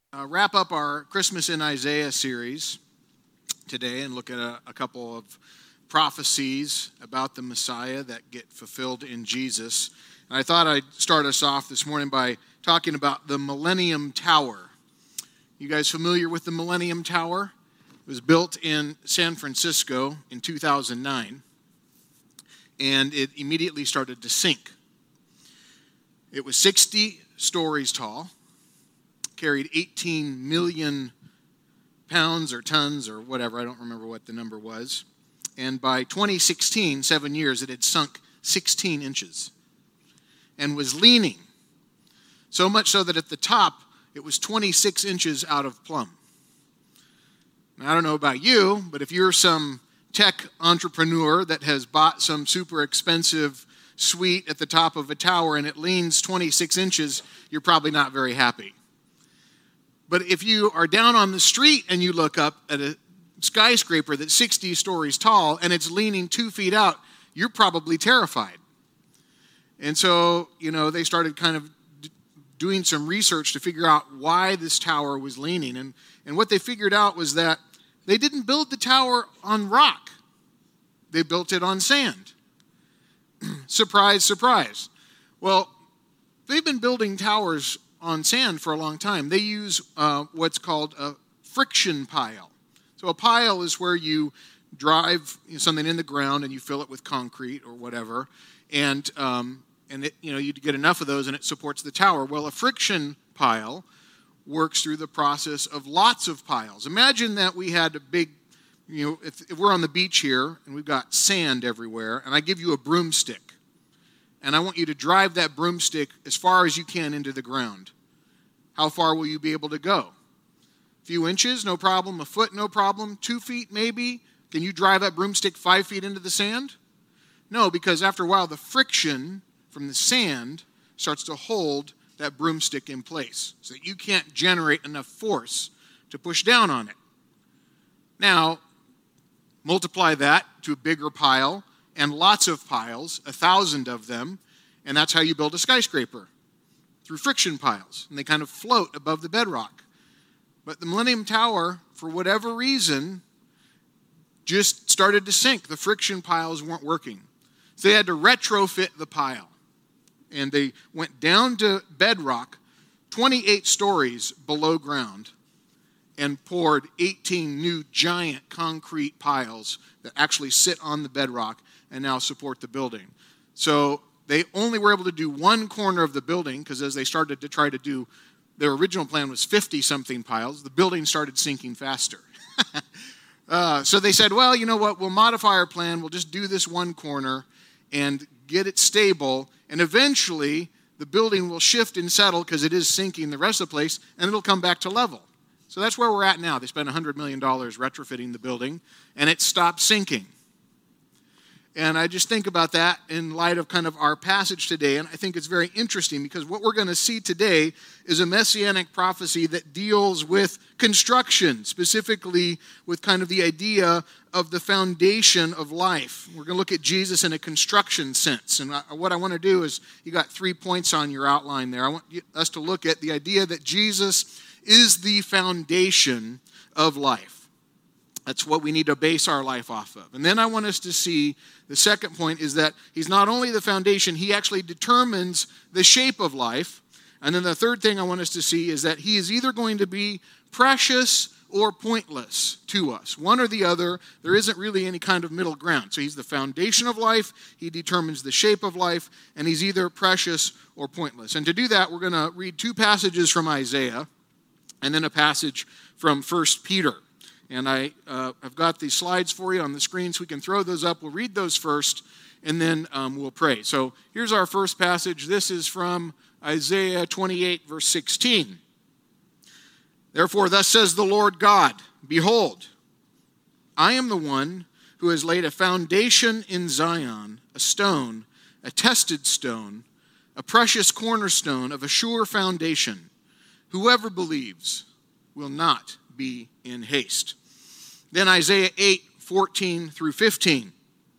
Wrap up our Christmas in Isaiah series today and look at a couple of prophecies about the Messiah that get fulfilled in Jesus. And I thought I'd start us off this morning by talking about the Millennium Tower. You guys familiar with the Millennium Tower? It was built in San Francisco in 2009, and it immediately started to sink. It was 60 stories tall, carried 18 million pounds or tons or whatever. I don't remember what the number was. And by 2016, 7 years, it had sunk 16 inches and was leaning. So much so that at the top, it was 26 inches out of plumb. Now, I don't know about you, but if you're some tech entrepreneur that has bought some super expensive suite at the top of a tower and it leans 26 inches, you're probably not very happy. But if you are down on the street and you look up at a skyscraper that's 60 stories tall and it's leaning 2 feet out, you're probably terrified. And so, they started kind of doing some research to figure out why this tower was leaning. And what they figured out was that they didn't build the tower on rock. They built it on sand. Surprise, surprise. Well, they've been building towers on sand for a long time. They use what's called a friction pile. So a pile is where you drive something in the ground and you fill it with concrete or whatever, and you get enough of those and it supports the tower. Well, a friction pile works through the process of lots of piles. Imagine that we had a big, if we're on the beach here and we've got sand everywhere, and I give you a broomstick, and I want you to drive that broomstick as far as you can into the ground. How far will you be able to go? A few inches, no problem. A foot, no problem. 2 feet, maybe. Can you drive that broomstick 5 feet into the sand? No, because after a while, the friction from the sand starts to hold that broomstick in place so that you can't generate enough force to push down on it. Now, multiply that to a bigger pile and lots of piles, 1,000 of them, and that's how you build a skyscraper, through friction piles, and they kind of float above the bedrock. But the Millennium Tower, for whatever reason, just started to sink. The friction piles weren't working. So they had to retrofit the pile. And they went down to bedrock, 28 stories below ground, and poured 18 new giant concrete piles that actually sit on the bedrock and now support the building. So they only were able to do one corner of the building, because as they started to try to do, their original plan was 50-something piles. The building started sinking faster. So they said, well, you know what, we'll modify our plan. We'll just do this one corner and get it stable, and eventually the building will shift and settle because it is sinking the rest of the place, and it'll come back to level. So that's where we're at now. They spent $100 million retrofitting the building, and it stopped sinking. And I just think about that in light of kind of our passage today, and I think it's very interesting because what we're going to see today is a messianic prophecy that deals with construction, specifically with kind of the idea of the foundation of life. We're going to look at Jesus in a construction sense, and what I want to do is, you got 3 points on your outline there. I want us to look at the idea that Jesus is the foundation of life. That's what we need to base our life off of. And then I want us to see the second point is that he's not only the foundation, he actually determines the shape of life. And then the third thing I want us to see is that he is either going to be precious or pointless to us. One or the other. There isn't really any kind of middle ground. So he's the foundation of life, he determines the shape of life, and he's either precious or pointless. And to do that, we're going to read 2 passages from Isaiah and then a passage from 1 Peter. And I've got these slides for you on the screen, so we can throw those up. We'll read those first, and then we'll pray. So here's our first passage. This is from Isaiah 28, verse 16. Therefore, thus says the Lord God, behold, I am the one who has laid a foundation in Zion, a stone, a tested stone, a precious cornerstone of a sure foundation. Whoever believes will not be in haste. Then Isaiah 8, 14 through 15.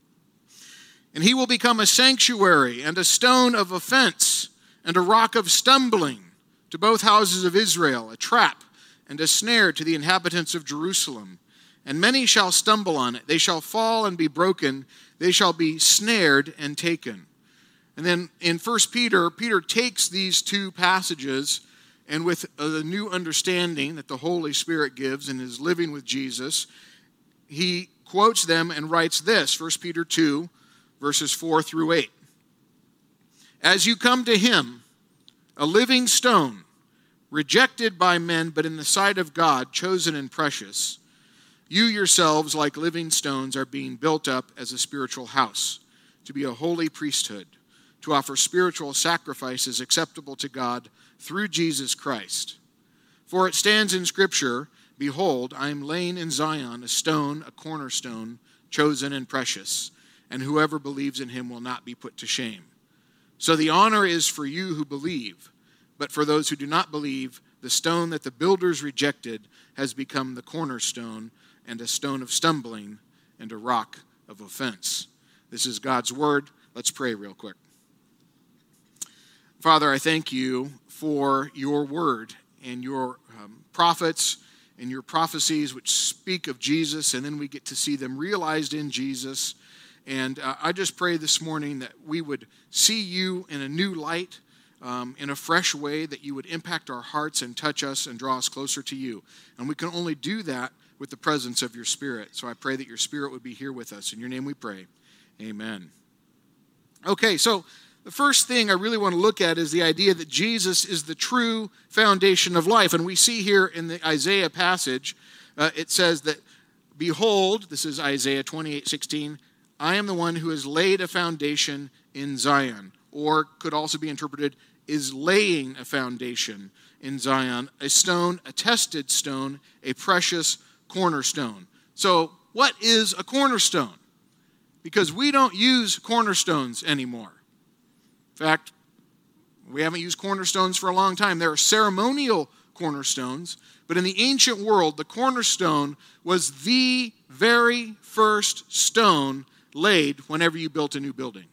And he will become a sanctuary and a stone of offense and a rock of stumbling to both houses of Israel, a trap and a snare to the inhabitants of Jerusalem. And many shall stumble on it. They shall fall and be broken. They shall be snared and taken. And then in 1 Peter, Peter takes these two passages, and with a new understanding that the Holy Spirit gives in his living with Jesus, he quotes them and writes this, 1 Peter 2, verses 4 through 8. As you come to him, a living stone, rejected by men, but in the sight of God, chosen and precious, you yourselves, like living stones, are being built up as a spiritual house, to be a holy priesthood, to offer spiritual sacrifices acceptable to God through Jesus Christ. For it stands in Scripture, behold, I am laying in Zion a stone, a cornerstone, chosen and precious, and whoever believes in him will not be put to shame. So the honor is for you who believe, but for those who do not believe, the stone that the builders rejected has become the cornerstone, and a stone of stumbling, and a rock of offense. This is God's word. Let's pray real quick. Father, I thank you for your word and your prophets and your prophecies which speak of Jesus, and then we get to see them realized in Jesus. And I just pray this morning that we would see you in a new light, in a fresh way, that you would impact our hearts and touch us and draw us closer to you. And we can only do that with the presence of your Spirit. So I pray that your Spirit would be here with us. In your name we pray. Amen. Okay, so the first thing I really want to look at is the idea that Jesus is the true foundation of life. And we see here in the Isaiah passage, it says that, behold, this is Isaiah 28:16, I am the one who has laid a foundation in Zion. Or could also be interpreted, is laying a foundation in Zion, a stone, a tested stone, a precious cornerstone. So what is a cornerstone? Because we don't use cornerstones anymore. In fact, we haven't used cornerstones for a long time. There are ceremonial cornerstones, but in the ancient world, the cornerstone was the very first stone laid whenever you built a new building.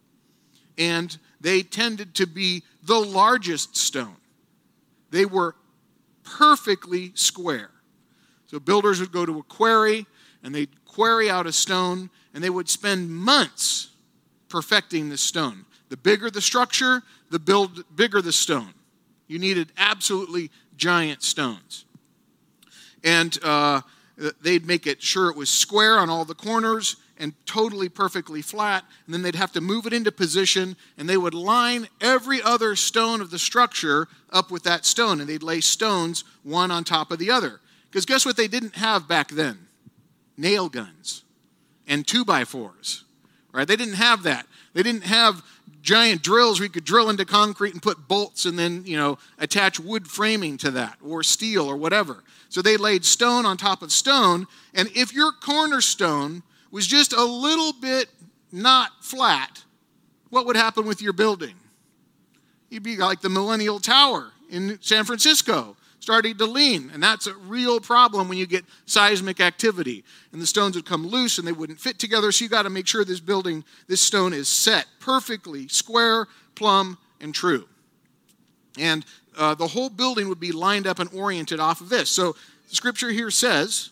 And they tended to be the largest stone. They were perfectly square. So builders would go to a quarry, and they'd quarry out a stone, and they would spend months perfecting this stone. The bigger the structure, the bigger the stone. You needed absolutely giant stones. And they'd make it sure it was square on all the corners and totally perfectly flat, and then they'd have to move it into position, and they would line every other stone of the structure up with that stone, and they'd lay stones one on top of the other. Because guess what they didn't have back then? Nail guns and 2x4s, right? They didn't have that. They didn't have giant drills where you could drill into concrete and put bolts and then, attach wood framing to that, or steel or whatever. So they laid stone on top of stone, and if your cornerstone was just a little bit not flat, what would happen with your building? You'd be like the Millennial Tower in San Francisco, starting to lean. And that's a real problem when you get seismic activity. And the stones would come loose and they wouldn't fit together. So you got to make sure this stone is set perfectly square, plumb, and true. And the whole building would be lined up and oriented off of this. So the scripture here says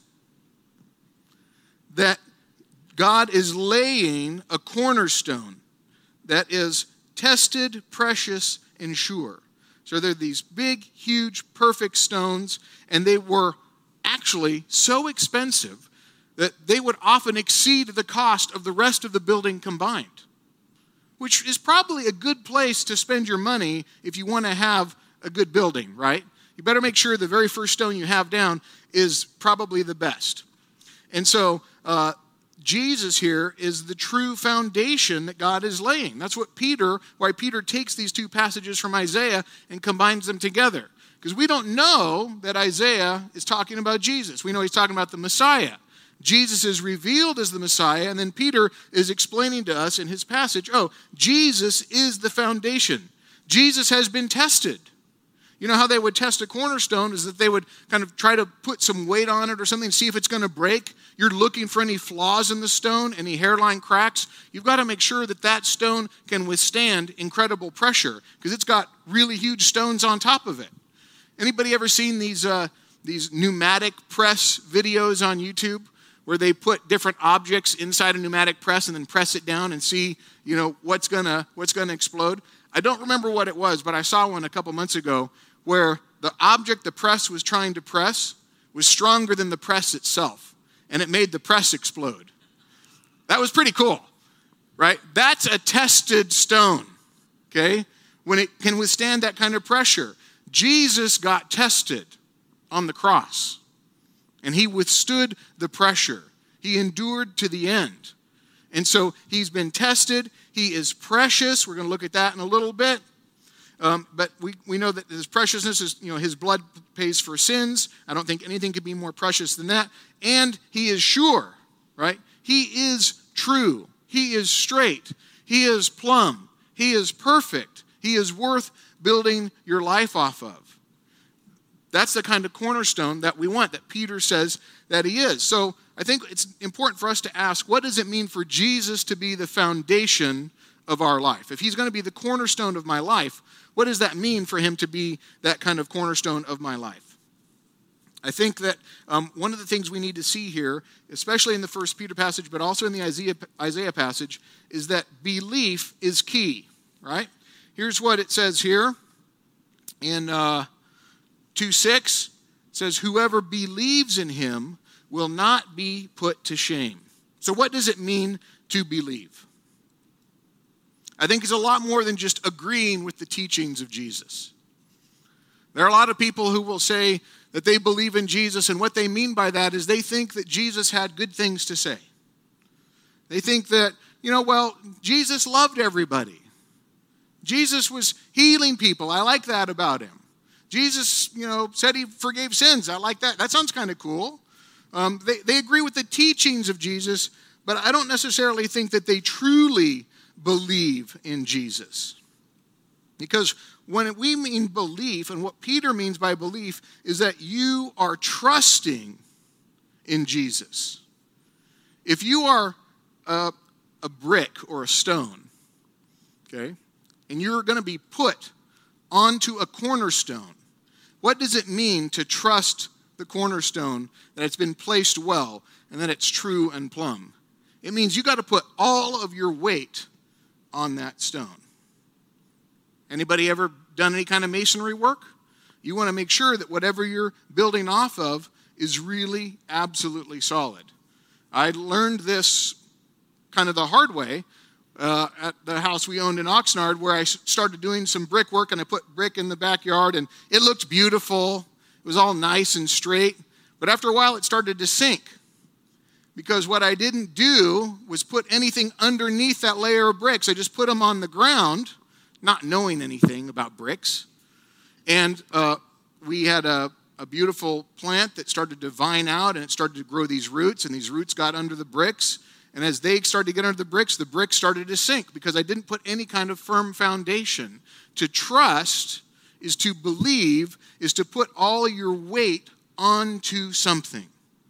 that God is laying a cornerstone that is tested, precious, and sure. So they're these big, huge, perfect stones, and they were actually so expensive that they would often exceed the cost of the rest of the building combined, which is probably a good place to spend your money if you want to have a good building, right? You better make sure the very first stone you have down is probably the best. And so Jesus here is the true foundation that God is laying. That's why Peter takes these two passages from Isaiah and combines them together. Because we don't know that Isaiah is talking about Jesus. We know he's talking about the Messiah. Jesus is revealed as the Messiah, and then Peter is explaining to us in his passage, Jesus is the foundation. Jesus has been tested. You know how they would test a cornerstone is that they would kind of try to put some weight on it or something to see if it's going to break. You're looking for any flaws in the stone, any hairline cracks. You've got to make sure that stone can withstand incredible pressure because it's got really huge stones on top of it. Anybody ever seen these these pneumatic press videos on YouTube where they put different objects inside a pneumatic press and then press it down and see, what's gonna explode. I don't remember what it was, but I saw one a couple months ago where the object the press was trying to press was stronger than the press itself, and it made the press explode. That was pretty cool, right? That's a tested stone, okay? When it can withstand that kind of pressure. Jesus got tested on the cross, and he withstood the pressure. He endured to the end. And so he's been tested. He is precious. We're going to look at that in a little bit. But we know that his preciousness is, his blood pays for sins. I don't think anything could be more precious than that. And he is sure, right? He is true. He is straight. He is plumb. He is perfect. He is worth building your life off of. That's the kind of cornerstone that we want, that Peter says that he is. So I think it's important for us to ask, what does it mean for Jesus to be the foundation of our life? If he's going to be the cornerstone of my life, what does that mean for him to be that kind of cornerstone of my life? I think that one of the things we need to see here, especially in the 1 Peter passage, but also in the Isaiah passage, is that belief is key, right? Here's what it says here in 2:6. It says, whoever believes in him will not be put to shame. So what does it mean to believe? I think it's a lot more than just agreeing with the teachings of Jesus. There are a lot of people who will say that they believe in Jesus, and what they mean by that is they think that Jesus had good things to say. They think that, Jesus loved everybody. Jesus was healing people. I like that about him. Jesus, said he forgave sins. I like that. That sounds kind of cool. They agree with the teachings of Jesus, but I don't necessarily think that they truly believe in Jesus. Because when we mean belief, and what Peter means by belief, is that you are trusting in Jesus. If you are a brick or a stone, okay, and you're going to be put onto a cornerstone, what does it mean to trust the cornerstone, that it's been placed well, and that it's true and plumb? It means you got to put all of your weight on that stone. Anybody ever done any kind of masonry work? You want to make sure that whatever you're building off of is really absolutely solid. I learned this kind of the hard way at the house we owned in Oxnard, where I started doing some brick work, and I put brick in the backyard, and it looked beautiful. It was all nice and straight. But after a while, it started to sink, because what I didn't do was put anything underneath that layer of bricks. I just put them on the ground, not knowing anything about bricks. And we had a beautiful plant that started to vine out, and it started to grow these roots, and these roots got under the bricks. And as they started to get under the bricks started to sink, because I didn't put any kind of firm foundation. To trust is to believe, is to put all your weight onto something.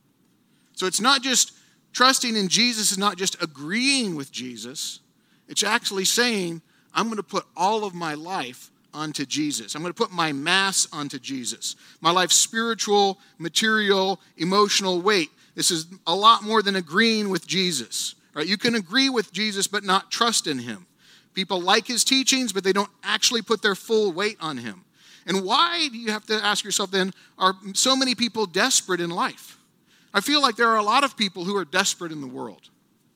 So it's not just trusting in Jesus, is not just agreeing with Jesus. It's actually saying, I'm going to put all of my life onto Jesus. I'm going to put my mass onto Jesus. My life's spiritual, material, emotional weight. This is a lot more than agreeing with Jesus. Right? You can agree with Jesus but not trust in him. People like his teachings, but they don't actually put their full weight on him. And why, do you have to ask yourself then, are so many people desperate in life? I feel like there are a lot of people who are desperate in the world.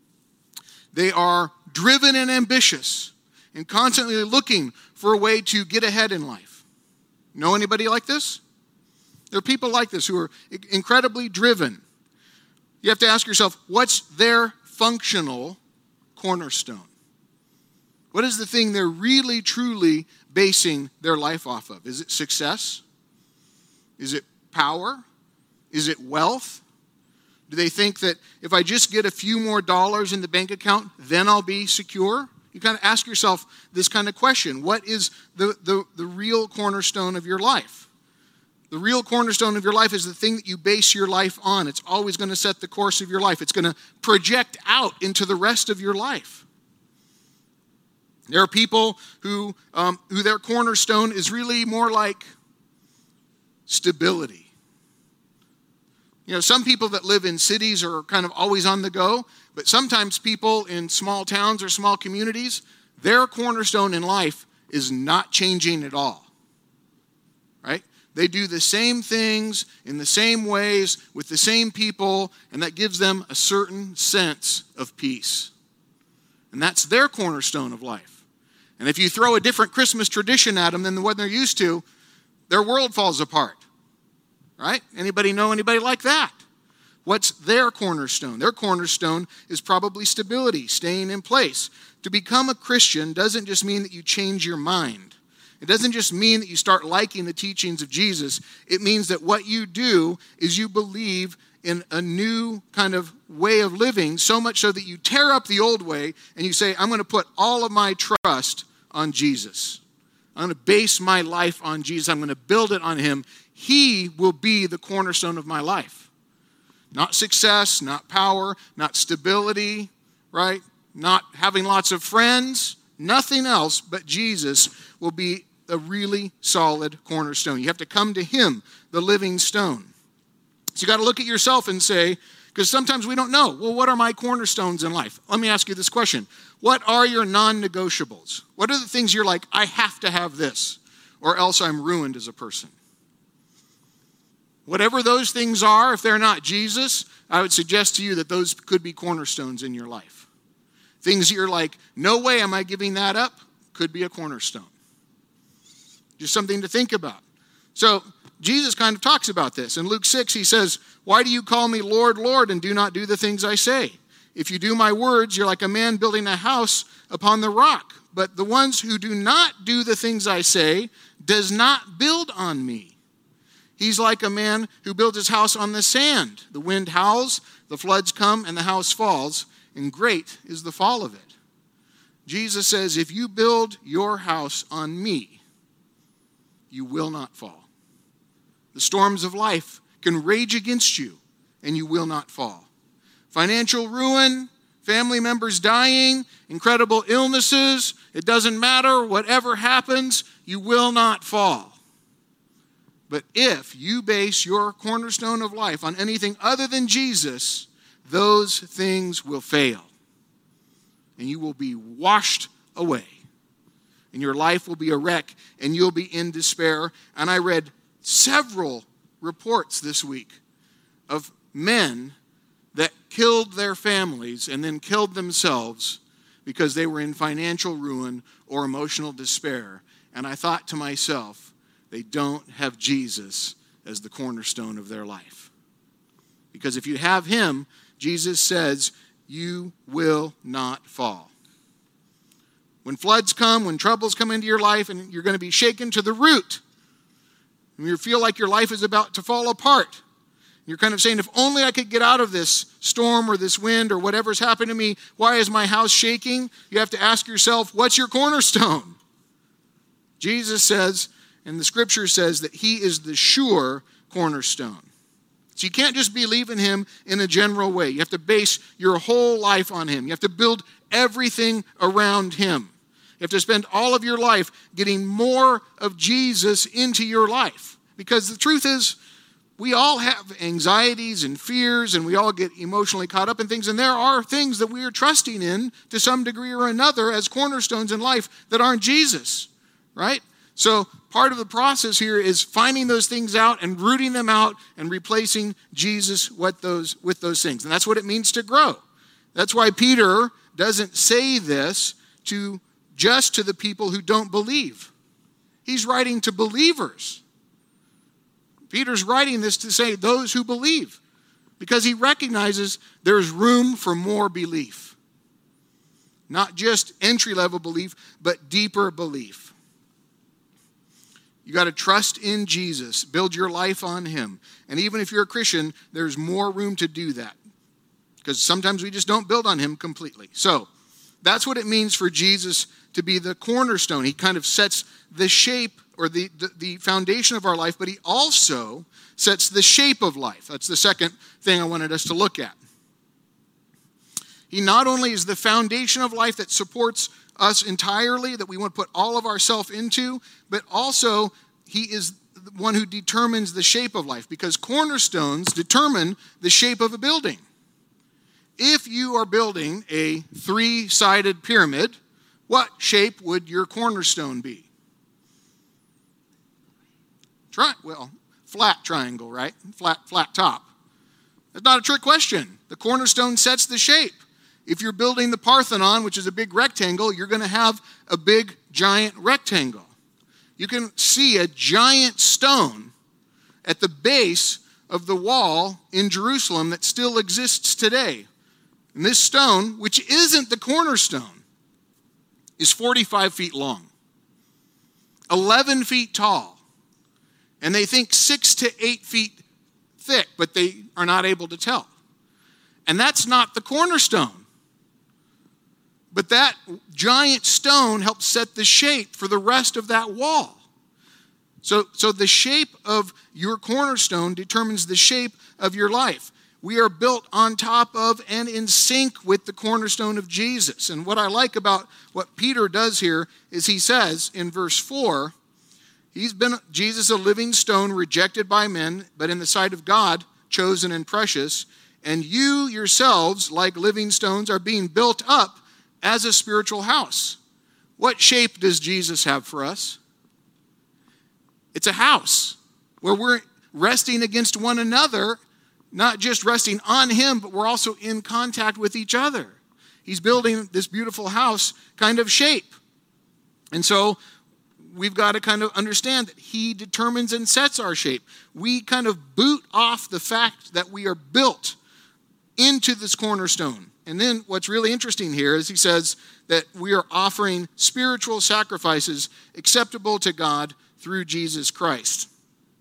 They are driven and ambitious and constantly looking for a way to get ahead in life. Know anybody like this? There are people like this who are incredibly driven. You have to ask yourself, what's their functional cornerstone? What is the thing they're really, truly basing their life off of? Is it success? Is it power? Is it wealth? Do they think that if I just get a few more dollars in the bank account, then I'll be secure? You kind of ask yourself this kind of question. What is the real cornerstone of your life? The real cornerstone of your life is the thing that you base your life on. It's always going to set the course of your life. It's going to project out into the rest of your life. There are people who their cornerstone is really more like stability. Some people that live in cities are kind of always on the go, but sometimes people in small towns or small communities, their cornerstone in life is not changing at all, right? They do the same things in the same ways with the same people, and that gives them a certain sense of peace. And that's their cornerstone of life. And if you throw a different Christmas tradition at them than the one they're used to, their world falls apart. Right? Anybody know anybody like that? What's their cornerstone? Their cornerstone is probably stability, staying in place. To become a Christian doesn't just mean that you change your mind. It doesn't just mean that you start liking the teachings of Jesus. It means that what you do is you believe in a new kind of way of living, so much so that you tear up the old way and you say, I'm going to put all of my trust on Jesus. I'm going to base my life on Jesus. I'm going to build it on him. He will be the cornerstone of my life. Not success, not power, not stability, right? Not having lots of friends, nothing else but Jesus will be a really solid cornerstone. You have to come to him, the living stone. So you got to look at yourself and say, because sometimes we don't know, well, what are my cornerstones in life? Let me ask you this question. What are your non-negotiables? What are the things you're like, I have to have this, or else I'm ruined as a person? Whatever those things are, if they're not Jesus, I would suggest to you that those could be cornerstones in your life. Things you're like, no way am I giving that up, could be a cornerstone. Just something to think about. So Jesus kind of talks about this. In Luke 6, he says, why do you call me Lord, Lord, and do not do the things I say? If you do my words, you're like a man building a house upon the rock. But the ones who do not do the things I say does not build on me. He's like a man who builds his house on the sand. The wind howls, the floods come, and the house falls, and great is the fall of it. Jesus says, if you build your house on me, you will not fall. The storms of life can rage against you, and you will not fall. Financial ruin, family members dying, incredible illnesses, it doesn't matter, whatever happens, you will not fall. But if you base your cornerstone of life on anything other than Jesus, those things will fail. And you will be washed away. And your life will be a wreck, and you'll be in despair. And I read several reports this week of men that killed their families and then killed themselves because they were in financial ruin or emotional despair. And I thought to myself, they don't have Jesus as the cornerstone of their life. Because if you have him, Jesus says, you will not fall. When floods come, when troubles come into your life, and you're going to be shaken to the root, and you feel like your life is about to fall apart, you're kind of saying, if only I could get out of this storm or this wind or whatever's happened to me, why is my house shaking? You have to ask yourself, what's your cornerstone? Jesus says, and the scripture says that he is the sure cornerstone. So you can't just believe in him in a general way. You have to base your whole life on him. You have to build everything around him. You have to spend all of your life getting more of Jesus into your life. Because the truth is, we all have anxieties and fears, and we all get emotionally caught up in things. And there are things that we are trusting in to some degree or another as cornerstones in life that aren't Jesus, right? So part of the process here is finding those things out and rooting them out and replacing Jesus with those things. And that's what it means to grow. That's why Peter doesn't say this just to the people who don't believe. He's writing to believers. Peter's writing this to say those who believe, because he recognizes there's room for more belief. Not just entry-level belief, but deeper belief. You got to trust in Jesus, build your life on him. And even if you're a Christian, there's more room to do that, because sometimes we just don't build on him completely. So that's what it means for Jesus to be the cornerstone. He kind of sets the shape or the foundation of our life, but he also sets the shape of life. That's the second thing I wanted us to look at. He not only is the foundation of life that supports us entirely, that we want to put all of ourselves into, but also he is one who determines the shape of life, because cornerstones determine the shape of a building. If you are building a 3-sided pyramid, what shape would your cornerstone be? Flat triangle, right? Flat top. That's not a trick question. The cornerstone sets the shape. If you're building the Parthenon, which is a big rectangle, you're going to have a big, giant rectangle. You can see a giant stone at the base of the wall in Jerusalem that still exists today. And this stone, which isn't the cornerstone, is 45 feet long, 11 feet tall, and they think 6 to 8 feet thick, but they are not able to tell. And that's not the cornerstone. But that giant stone helps set the shape for the rest of that wall. So the shape of your cornerstone determines the shape of your life. We are built on top of and in sync with the cornerstone of Jesus. And what I like about what Peter does here is he says in verse 4, Jesus a living stone rejected by men, but in the sight of God, chosen and precious. And you yourselves, like living stones, are being built up as a spiritual house. What shape does Jesus have for us? It's a house where we're resting against one another, not just resting on him, but we're also in contact with each other. He's building this beautiful house kind of shape. And so we've got to kind of understand that he determines and sets our shape. We kind of boot off the fact that we are built into this cornerstone. And then what's really interesting here is he says that we are offering spiritual sacrifices acceptable to God through Jesus Christ.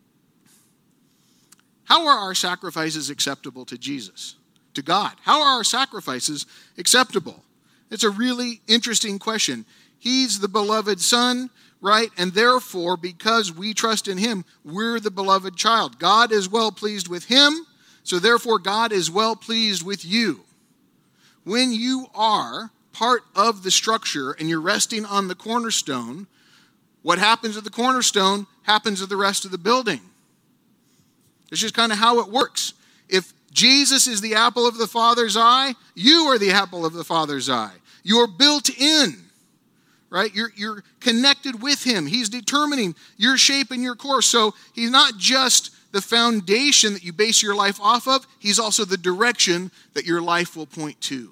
How are our sacrifices acceptable to Jesus, to God? How are our sacrifices acceptable? It's a really interesting question. He's the beloved Son, right? And therefore, because we trust in him, we're the beloved child. God is well pleased with him, so therefore God is well pleased with you. When you are part of the structure and you're resting on the cornerstone, what happens to the cornerstone happens to the rest of the building. It's just kind of how it works. If Jesus is the apple of the Father's eye, you are the apple of the Father's eye. You're built in, right? You're connected with him. He's determining your shape and your course. So he's not just the foundation that you base your life off of. He's also the direction that your life will point to.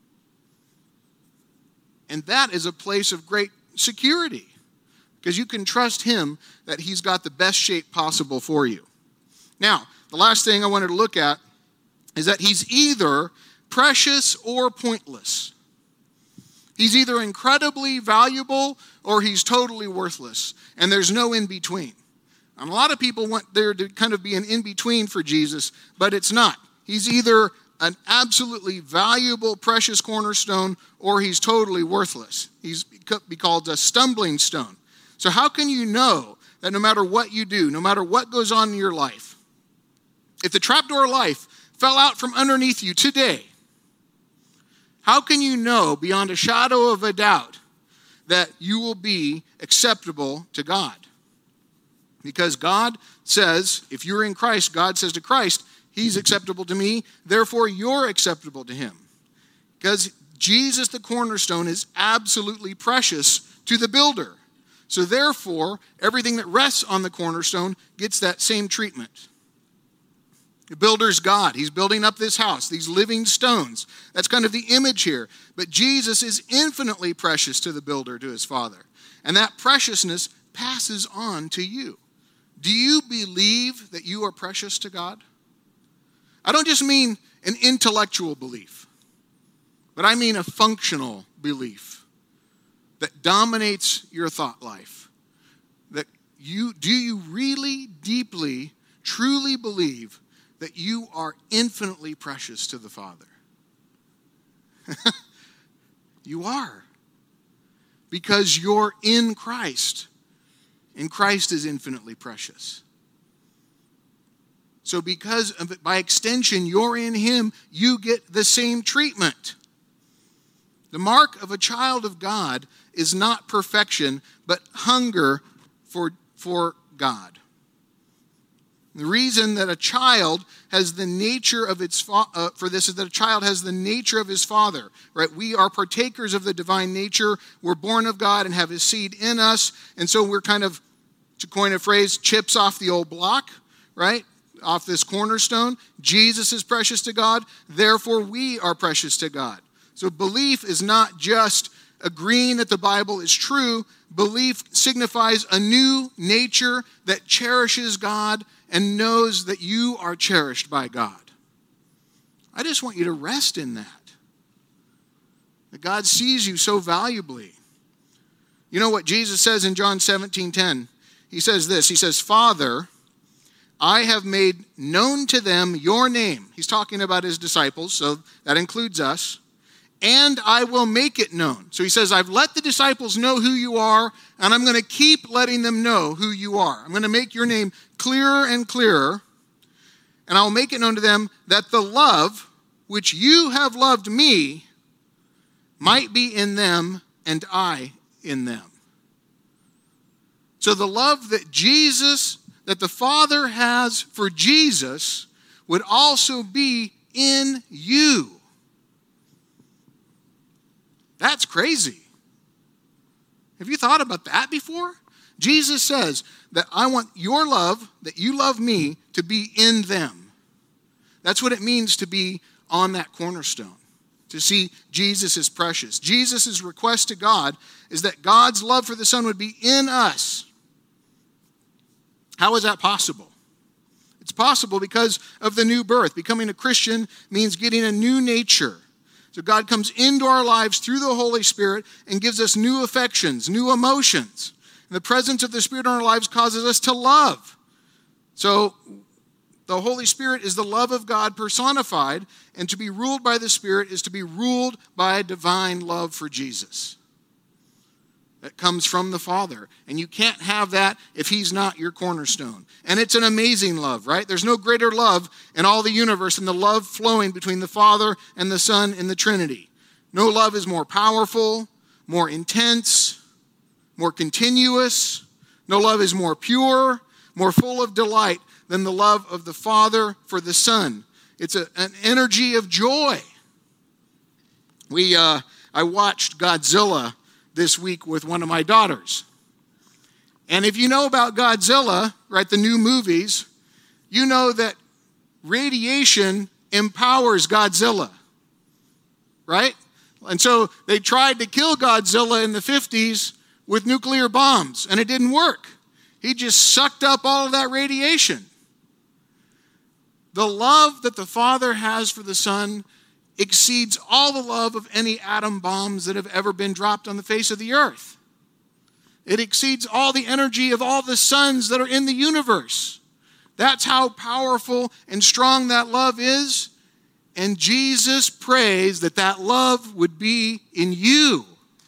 And that is a place of great security, because you can trust him that he's got the best shape possible for you. Now, the last thing I wanted to look at is that he's either precious or pointless. He's either incredibly valuable or he's totally worthless. And there's no in between. And a lot of people want there to kind of be an in between for Jesus, but it's not. He's either an absolutely valuable, precious cornerstone or he's totally worthless. He's be called a stumbling stone. So how can you know that no matter what you do, no matter what goes on in your life, if the trapdoor life fell out from underneath you today, how can you know beyond a shadow of a doubt that you will be acceptable to God? Because God says, if you're in Christ, God says to Christ, he's acceptable to me, therefore you're acceptable to him. Because Jesus, the cornerstone, is absolutely precious to the builder. So therefore, everything that rests on the cornerstone gets that same treatment. The builder's God. He's building up this house, these living stones. That's kind of the image here. But Jesus is infinitely precious to the builder, to his Father. And that preciousness passes on to you. Do you believe that you are precious to God? I don't just mean an intellectual belief, but I mean a functional belief that dominates your thought life. Do you really, deeply, truly believe that you are infinitely precious to the Father? You are. Because you're in Christ. And Christ is infinitely precious. So because of it, by extension, you're in him, you get the same treatment. The mark of a child of God is not perfection, but hunger for God. The reason that a child has the nature of its for this is that a child has the nature of his father, right? We are partakers of the divine nature. We're born of God and have his seed in us. And so we're kind of, to coin a phrase, chips off the old block, right? Off this cornerstone. Jesus is precious to God. Therefore, we are precious to God. So belief is not just agreeing that the Bible is true. Belief signifies a new nature that cherishes God and knows that you are cherished by God. I just want you to rest in that. That God sees you so valuably. You know what Jesus says in John 17:10? He says this. He says, Father, I have made known to them your name. He's talking about his disciples, so that includes us. And I will make it known. So he says, I've let the disciples know who you are, and I'm going to keep letting them know who you are. I'm going to make your name clearer and clearer, and I'll make it known to them that the love which you have loved me might be in them and I in them. So the love that the Father has for Jesus would also be in you. That's crazy. Have you thought about that before? Jesus says that I want your love, that you love me, to be in them. That's what it means to be on that cornerstone, to see Jesus as precious. Jesus' request to God is that God's love for the Son would be in us. How is that possible? It's possible because of the new birth. Becoming a Christian means getting a new nature. So God comes into our lives through the Holy Spirit and gives us new affections, new emotions. And the presence of the Spirit in our lives causes us to love. So the Holy Spirit is the love of God personified, and to be ruled by the Spirit is to be ruled by divine love for Jesus. That comes from the Father. And you can't have that if he's not your cornerstone. And it's an amazing love, right? There's no greater love in all the universe than the love flowing between the Father and the Son in the Trinity. No love is more powerful, more intense, more continuous. No love is more pure, more full of delight than the love of the Father for the Son. It's an energy of joy. I watched Godzilla this week with one of my daughters. And if you know about Godzilla, right, the new movies, you know that radiation empowers Godzilla, right? And so they tried to kill Godzilla in the 50s with nuclear bombs, and it didn't work. He just sucked up all of that radiation. The love that the Father has for the Son exceeds all the love of any atom bombs that have ever been dropped on the face of the earth. It exceeds all the energy of all the suns that are in the universe. That's how powerful and strong that love is. And Jesus prays that that love would be in you.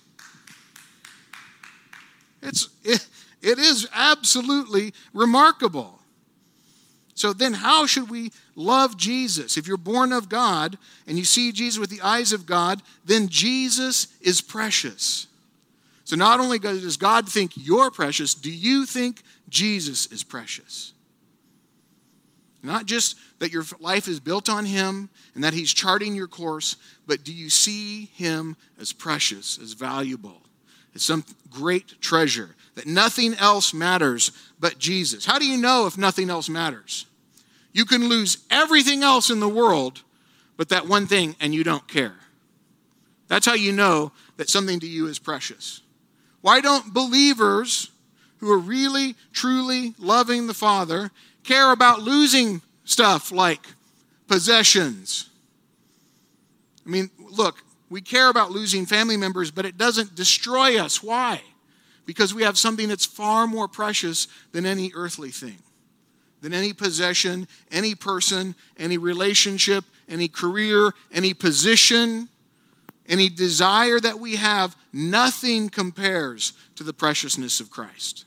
It is absolutely remarkable. So then how should we love Jesus? If you're born of God and you see Jesus with the eyes of God, then Jesus is precious. So not only does God think you're precious, do you think Jesus is precious? Not just that your life is built on him and that he's charting your course, but do you see him as precious, as valuable, as some great treasure, that nothing else matters but Jesus? How do you know if nothing else matters? You can lose everything else in the world, but that one thing, and you don't care. That's how you know that something to you is precious. Why don't believers who are really, truly loving the Father care about losing stuff like possessions? I mean, look, we care about losing family members, but it doesn't destroy us. Why? Because we have something that's far more precious than any earthly thing, than any possession, any person, any relationship, any career, any position, any desire that we have. Nothing compares to the preciousness of Christ.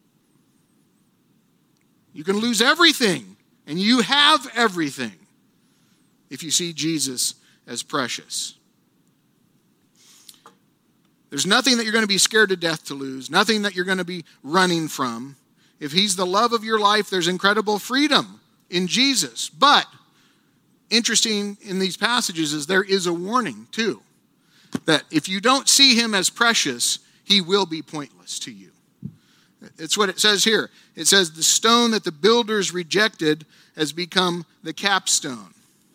You can lose everything, and you have everything if you see Jesus as precious. There's nothing that you're going to be scared to death to lose, nothing that you're going to be running from. if he's the love of your life, there's incredible freedom in Jesus. But interesting in these passages is there is a warning too, that if you don't see him as precious, he will be pointless to you. It's what it says here. It says the stone that the builders rejected has become the capstone.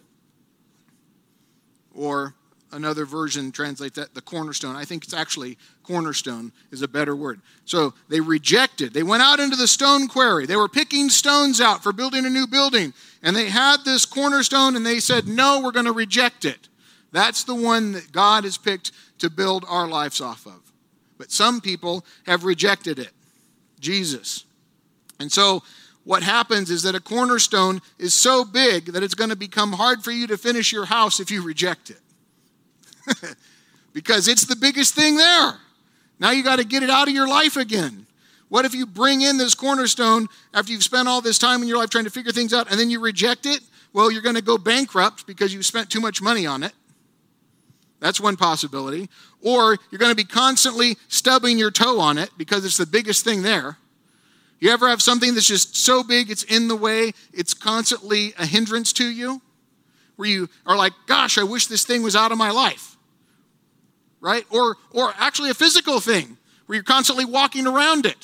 Or another version translates that the cornerstone. I think it's actually cornerstone is a better word. So they rejected. They went out into the stone quarry. They were picking stones out for building a new building. And they had this cornerstone and they said, no, we're going to reject it. That's the one that God has picked to build our lives off of. But some people have rejected it, Jesus. And so what happens is that a cornerstone is so big that it's going to become hard for you to finish your house if you reject it. Because it's the biggest thing there. Now you got to get it out of your life again. What if you bring in this cornerstone after you've spent all this time in your life trying to figure things out and then you reject it? Well, you're going to go bankrupt because you spent too much money on it. That's one possibility. Or you're going to be constantly stubbing your toe on it because it's the biggest thing there. You ever have something that's just so big it's in the way, it's constantly a hindrance to you? Where you are like, gosh, I wish this thing was out of my life. Right? Or actually a physical thing where you're constantly walking around it.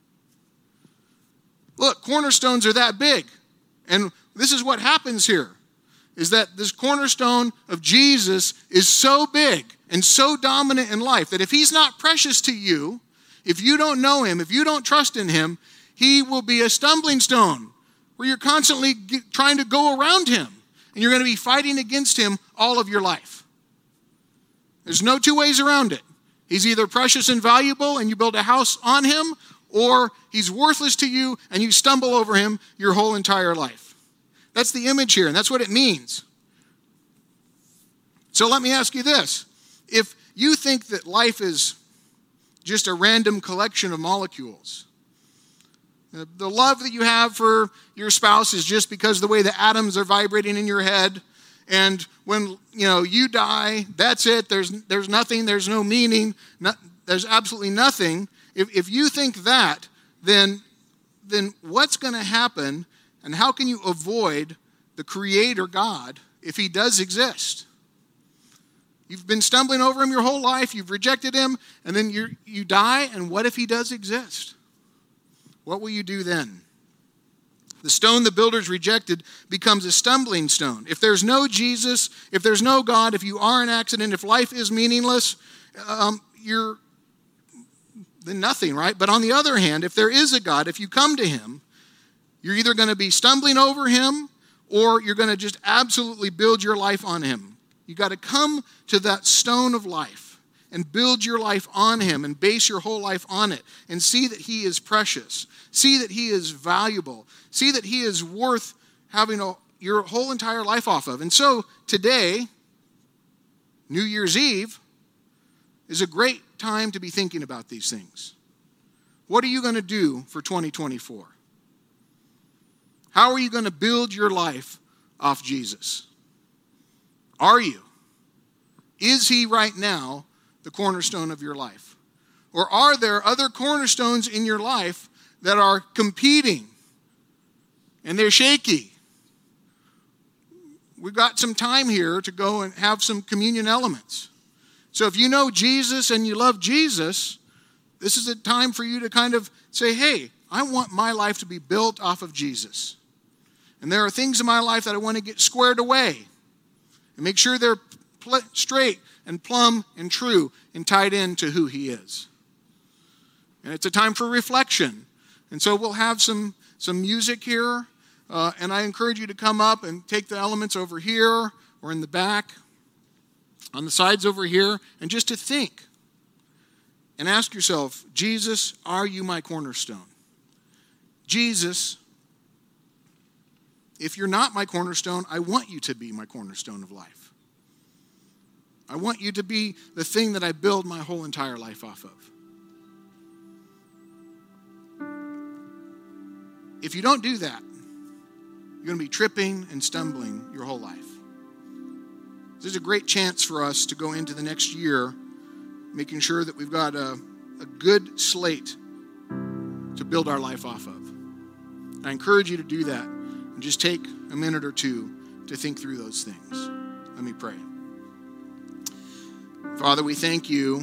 Look, cornerstones are that big. And this is what happens here, is that this cornerstone of Jesus is so big and so dominant in life that if he's not precious to you, if you don't know him, if you don't trust in him, he will be a stumbling stone where you're constantly trying to go around him. And you're going to be fighting against him all of your life. There's no two ways around it. He's either precious and valuable and you build a house on him, or he's worthless to you and you stumble over him your whole entire life. That's the image here, and that's what it means. So let me ask you this. If you think that life is just a random collection of molecules, the love that you have for your spouse is just because the way the atoms are vibrating in your head, and when you die, that's it. There's nothing. There's no meaning. There's absolutely nothing. If you think that, then what's going to happen, and how can you avoid the Creator God if he does exist? You've been stumbling over him your whole life. You've rejected him, and then you die, and what if he does exist? What will you do then? The stone the builders rejected becomes a stumbling stone. If there's no Jesus, if there's no God, if you are an accident, if life is meaningless, you're then nothing, right? But on the other hand, if there is a God, if you come to him, you're either going to be stumbling over him or you're going to just absolutely build your life on him. You got to come to that stone of life and build your life on him and base your whole life on it and see that he is precious. See that he is valuable. See that he is worth having your whole entire life off of. And so today, New Year's Eve, is a great time to be thinking about these things. What are you going to do for 2024? How are you going to build your life off Jesus? Are you? Is he right now the cornerstone of your life? Or are there other cornerstones in your life that are competing and they're shaky? We've got some time here to go and have some communion elements. So if you know Jesus and you love Jesus, this is a time for you to kind of say, hey, I want my life to be built off of Jesus. And there are things in my life that I want to get squared away and make sure they're straight and plumb and true and tied into who he is. And it's a time for reflection. And so we'll have some music here. And I encourage you to come up and take the elements over here or in the back, on the sides over here, and just to think and ask yourself, Jesus, are you my cornerstone? Jesus, if you're not my cornerstone, I want you to be my cornerstone of life. I want you to be the thing that I build my whole entire life off of. If you don't do that, you're going to be tripping and stumbling your whole life. This is a great chance for us to go into the next year making sure that we've got a good slate to build our life off of. I encourage you to do that and just take a minute or two to think through those things. Let me pray. Father, we thank you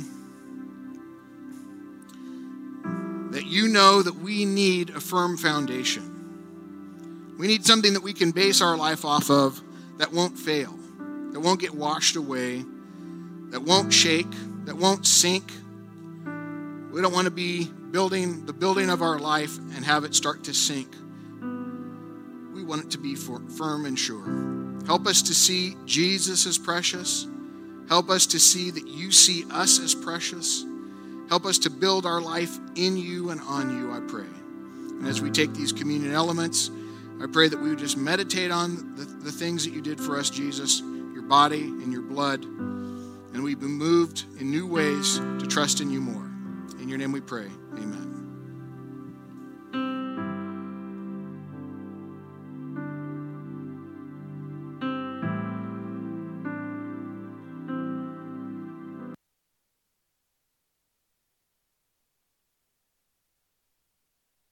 that you know that we need a firm foundation. We need something that we can base our life off of that won't fail, that won't get washed away, that won't shake, that won't sink. We don't want to be building the building of our life and have it start to sink. We want it to be firm and sure. Help us to see Jesus as precious. Help us to see that you see us as precious. Help us to build our life in you and on you, I pray. And as we take these communion elements, I pray that we would just meditate on the things that you did for us, Jesus, your body and your blood, and we've been moved in new ways to trust in you more. In your name we pray, amen.